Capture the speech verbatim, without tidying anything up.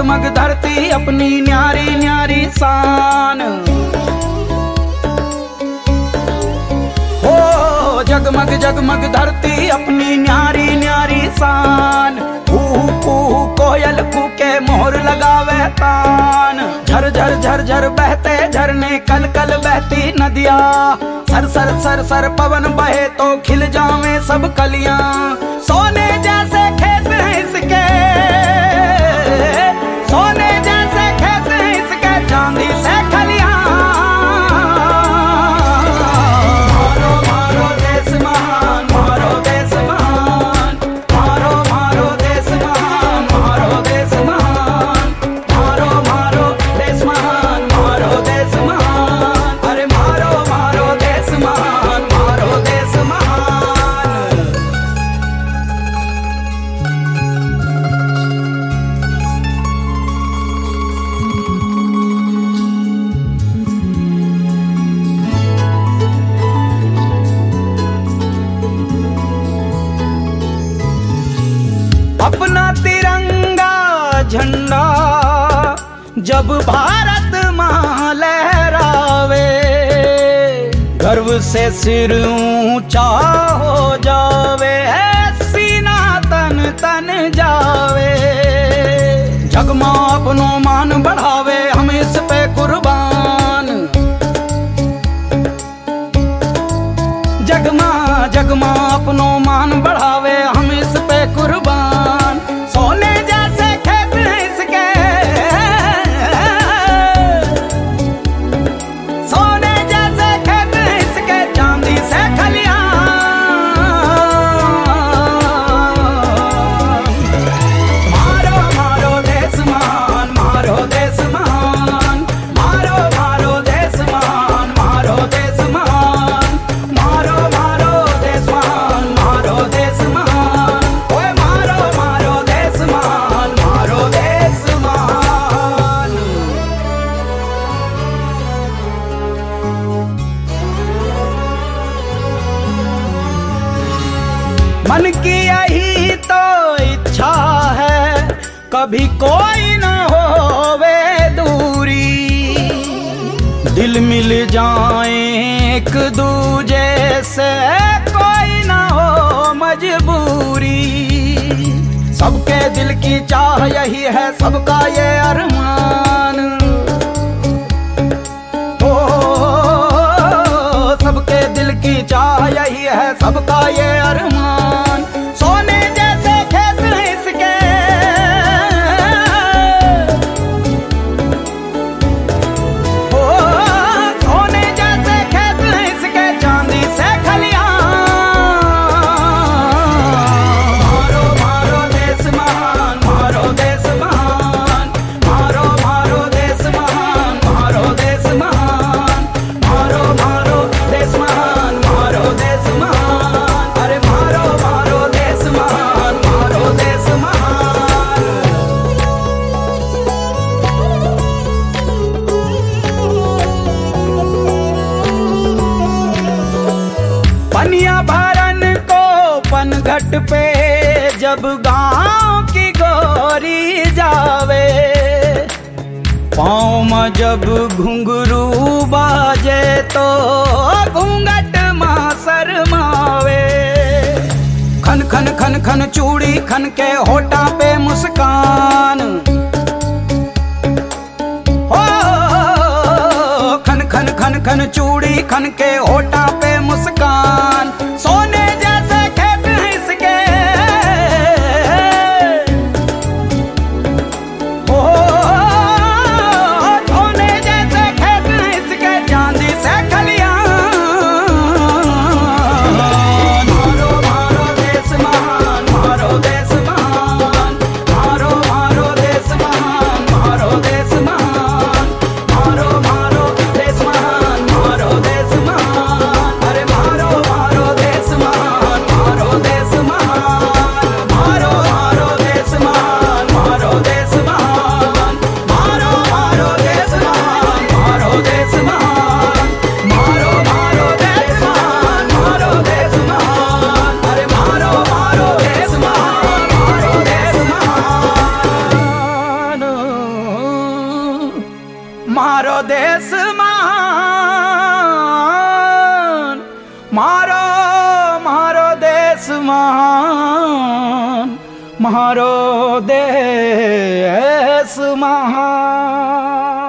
जगमग धरती अपनी न्यारी न्यारी शान। हो जगमग जगमग धरती अपनी न्यारी न्यारी शान। कूहू कूहू कोयल कूके मोहर लगावे तान। झर झर झर झर बहते झरने कल कल बहती नदिया। सर सर सर सर पवन बहे तो खिल जावे सब कलियां। सोने जैसे खेत हैं इसके, सोने जैसे खेत हैं इसके, चांदी से खलियां। मारो मारो देश महान, मारो देश महान, मारो मारो देश महान, मारो देश महान, मारो मारो देश महान, मारो देश महान। अरे मारो मारो देश महान, मारो देश महान। अपना तिरंगा झंडा जब भारत मां लहरावे, गर्व से सिर ऊंचा हो जावे, सीना तन तन जावे। जगमा अपनो मान बढ़ावे, हम इस पे कुर्बान। जगमा जगमा अपनो मान बढ़ावे, हम इस पे कुर्बान। सोने जैसे खेत हैं इसके, सोने जैसे खेत हैं इसके, चांदी से खलियां। मारो मारो देश महान, मारो देश महान, मारो मारो देश महान, मारो देश महान, मारो मारो देश महान, मारो देश महान। ओए मारो मारो देश महान, मारो देश महान। मन की यही तो इच्छा है, कभी कोई न होवे दूरी। दिल मिल जाए एक दूजे से, कोई न हो मजबूरी। सबके दिल की चाह यही है, सबका ये अरमान। ओ सबके दिल की चाह यही है, सबका ये अरमान। सोने जैसे खेत हैं इसके, ओ सोने जैसे खेत हैं इसके, चांदी से खलियां। मारो मारो देश महान, मारो देश महान, मारो मारो देश महान, मारो देश महान, मारो मारो देश महान, मारो देश महान। अरे मारो मारो देश महान, मारो देश महान। पनिया भरन को पनघट पे जब गांव की गोरी जावे, पाँव में जब घुंघरू बाजे तो घूंघट मां शरमावे। खन खन खन खन चूड़ी खन के होठा पे मुस्कान। हो खन खन खन खन चूड़ी खन के होठा पे मुस्कान। सोने जैसे खेत हैं इसके, ओ सोने जैसे खेत हैं इसके, चांदी से खलियां। मारो मारो देश महान, मारो देश महान, मारो मारो देश महान, मारो देश महान, मारो मारो देश महान, मारो देश महान। अरे मारो मारो देश देश महान, म्हारो देश महान।